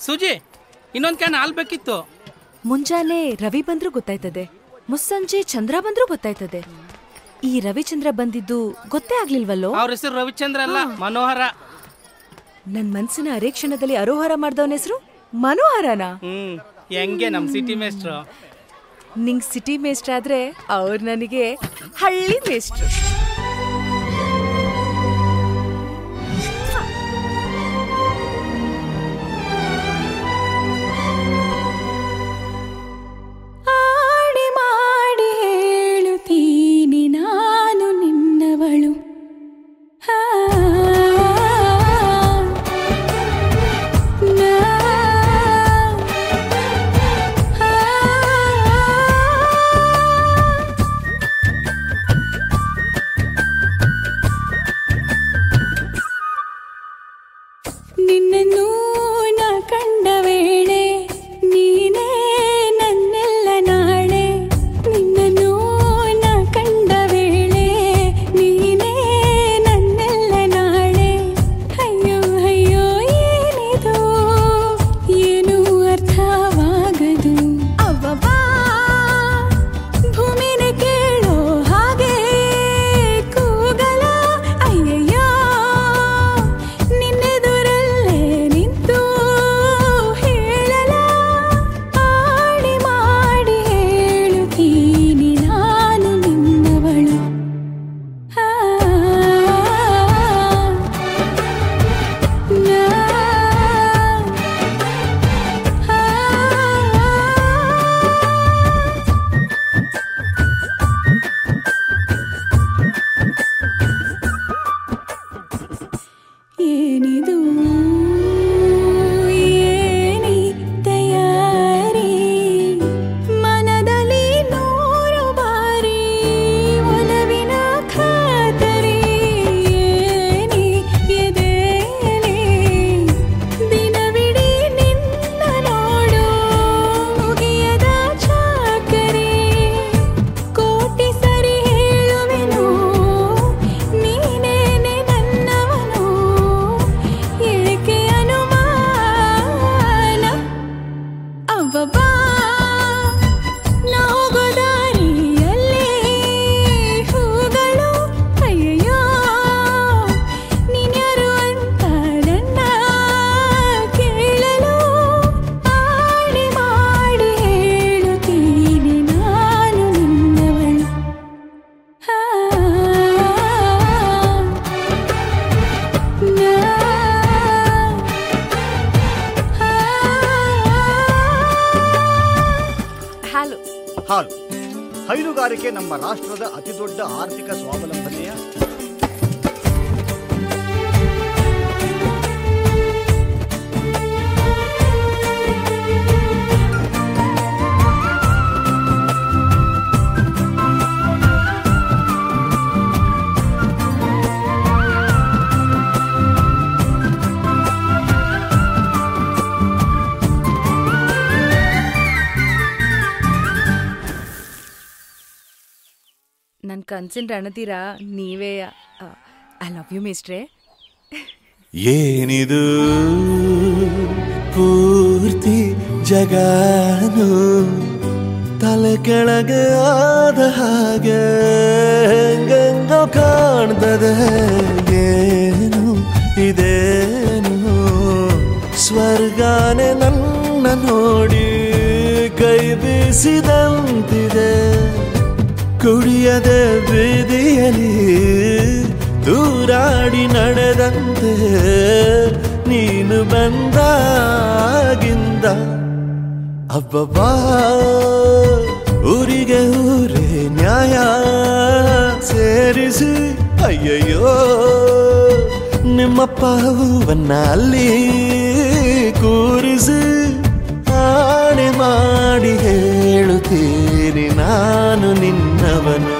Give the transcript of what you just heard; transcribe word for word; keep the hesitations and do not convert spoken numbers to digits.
ಸುಜಿ, ಇನ್ನೊಂದ್ ಕ್ಯಾನ್ ಹಾಲ್ ಬೇಕಿತ್ತು. ಮುಂಜಾನೆ ರವಿ ಬಂದ್ರು ಗೊತ್ತಾಯ್ತದೆ, ಮುಸ್ಸಂಜೆ ಚಂದ್ರ ಬಂದ್ರು ಗೊತ್ತಾಯ್ತದೆ. ಈ ರವಿಚಂದ್ರ ಬಂದಿದ್ದು ಗೊತ್ತೇ ಆಗ್ಲಿಲ್ವಲ್ಲೋ? ಅವ್ರ ಹೆಸರು ರವಿಚಂದ್ರ ಅಲ್ಲ, ಮನೋಹರ. ನನ್ ಮನ್ಸಿನ ಅರೆ ಕ್ಷಣದಲ್ಲಿ ಅರೋಹರ ಮಾಡ್ದವನ ಹೆಸರು ಮನೋಹರನಾ? ಹ್ಮ್, ಹೆಂಗೆ ನಮ್ ಸಿಟಿ ಮೇಸ್ಟ್ರು. ನಿಂಗ್ ಸಿಟಿ ಮೇಸ್ಟ್ರ್ ಆದ್ರೆ ಅವ್ರು ನನಗೆ ಹಳ್ಳಿ ಮೇಸ್ಟ್ರು. ಆಡಿ ಮಾಡಿ ಹೇಳುತ್ತೀನಿ ನಾನು ನಿನ್ನವಳು. ನಿನ್ನನ್ನು ನಾ ಕಂಡ ವೇಳೆ ನೀನೇ ನನ್ನೆಲ್ಲ ನಾಳೆ. ನಿನ್ನನ್ನು ನಾ ಕಂಡ ವೇಳೆ ನೀನೇ ನನ್ನೆಲ್ಲ ನಾಳೆ. ಅಯ್ಯೋ ಅಯ್ಯೋ ಏನಿದು ಏನು ಅರ್ಥವಾಗದು. ಅವ್ವವ್ವ ಭೂಮಿನೇ ಕೇಳೋ ಹಾಗೆ ಕೂಗಲ. ಅಯ್ಯಯ್ಯೋ ನಿನ್ನೆದುರಲ್ಲೇ ನಿಂತು ಹೇಳಲ. ಆಡಿ ಮಾಡಿ ಹೇಳುತ್ತೀನಿ ನಾನು ನಿನ್ನವಳು. ಆ, ನಾ, ಆ, ಏನಿದು ಏನಿ ತಯಾರಿ. ಮನದಲ್ಲಿ ನೂರು ಬಾರಿ ಒಲವಿನ ಖಾತರಿ. ಏನಿ ಎದೆಯಲ್ಲಿ ದಿನವಿಡೀ ನಿನ್ನ ನೋಡು ಮುಗಿಯದ ಚಾಕರಿ. ಕೋಟಿ ಸರಿ ಹೇಳುವೆನು ನೀನೇನೆ ನನ್ನವನು. ಏಕೆ ಅನುಮಾನ. ಅವ್ವವ್ವ ನಾ ಹೋಗೋ ದಾರಿಯಲ್ಲಿ ಹೂಗಳು. ಅಯ್ಯಯ್ಯೋ ನೀನ್ಯಾರು ಅಂತ ನನ್ನ ಕೇಳಲು. ಆಡಿ ಮಾಡಿ ಹೇಳುತ್ತೀನಿ ನಾನು ನಿನ್ನವಳು. ಆ, ನಾ, ಹಲೋ. ಹಾಲು ಹೈನುಗಾರಿಕೆ ನಮ್ಮ ರಾಷ್ಟ್ರದ ಅತಿದೊಡ್ಡ ಆರ್ಥಿಕ ಸ್ವಾವಲಂಬನೆಯ ನನ್ ಕನ್ಸಿನ್ ರಣತೀರಾ ನೀವೇ. ಐ ಲವ್ ಯು ಮೇಸ್ಟ್ರೆ. ಏನಿದು ಪೂರ್ತಿ ಜಗಾನು ತಲೆ ಕೆಳಗೆ ಆದ ಹಾಗೆ ಹೆಂಗೆಂಗೋ ಕಾಣ್ತದೆ. ಏನು ಇದೇನು ಸ್ವರ್ಗಾನೆ ನನ್ನ ನೋಡಿ ಕೈ ಬೀಸಿದಂತಿದೆ. ಕುಡಿಯದೆ ಬೀದಿಯಲ್ಲಿ ದೂರಾಡಿ ನಡೆದಂತೆ ನೀನು ಬಂದಾಗಿಂದ. ಅಬ್ಬಬ್ಬಾ ಊರಿಗೆ ಊರೇ ನ್ಯಾಯ ಸೇರಿಸಿ. ಅಯ್ಯಯ್ಯೋ ನಿಮ್ಮಪ್ಪ ಹೂವನ್ನ ಅಲ್ಲಿ ಕೂರಿಸಿ. ಆಣೆ ಮಾಡಿ ಹೇಳುತ್ತೀನಿ ನಾನು ನಿನ್ನವನು.